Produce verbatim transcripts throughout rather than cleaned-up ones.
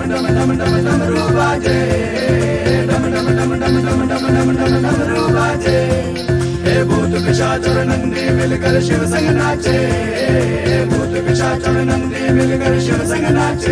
डम डम डम डमरू बाजे, डम डम डम डम डम डम डम डम डमरू बाजे। हे भूत पिशाच और नंदी मिलकर शिव संग नाचे, हे भूत पिशाच और नंदी मिलकर शिव संग नाचे।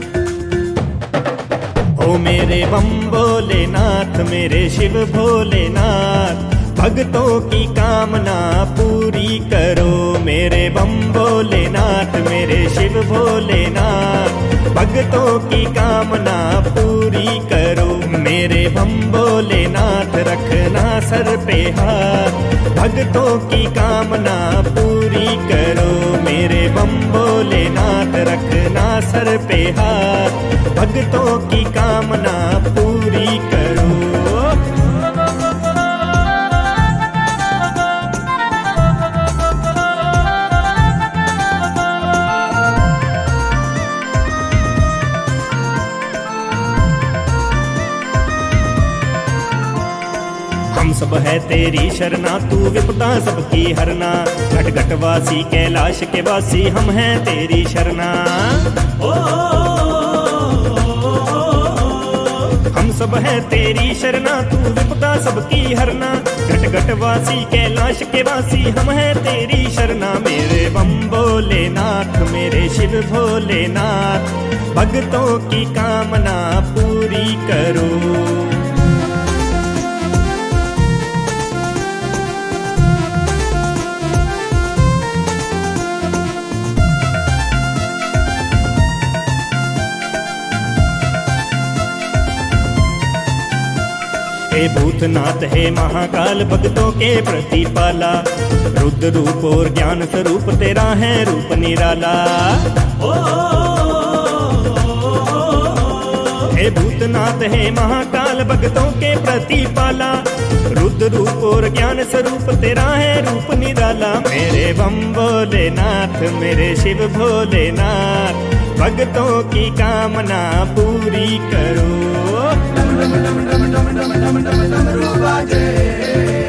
ओ मेरे बम भोलेनाथ, मेरे शिव भोलेनाथ, भक्तों की कामना पूरी करो। मेरे बम भोलेनाथ, मेरे शिव भोलेनाथ, भक्तों की कामना पूरी करो। मेरे बम भोलेनाथ, रखना सर पे हाथ, भक्तों की कामना पूरी करो। मेरे बम भोलेनाथ, रखना सर पे हाथ, भक्तों की कामना पूरी करो। हम सब है तेरी शरणा, तू विपदा सबकी हरना। घट घट वासी कैलाश के वासी, हम हैं तेरी शरणा। ओ, हम सब है तेरी शरणा, तू विपदा सबकी हरना। घट घट वासी कैलाश के वासी, हम हैं तेरी शरणा। मेरे बम भोलेनाथ, मेरे शिव भोलेनाथ, भक्तों की कामना पूरी करो। हे भूतनाथ, हे महाकाल, भक्तों के प्रतिपाला, रुद्र रूप और ज्ञान स्वरूप तेरा है रूप निराला। ओ, हे भूतनाथ, हे महाकाल, भक्तों के प्रतिपाला, रुद्र रूप और ज्ञान स्वरूप तेरा है रूप निराला। मेरे बम भोलेनाथ, मेरे शिव भोलेनाथ, भक्तों की कामना पूरी करो। डम डम डम डम डम डम डम डम डमरू बाजे।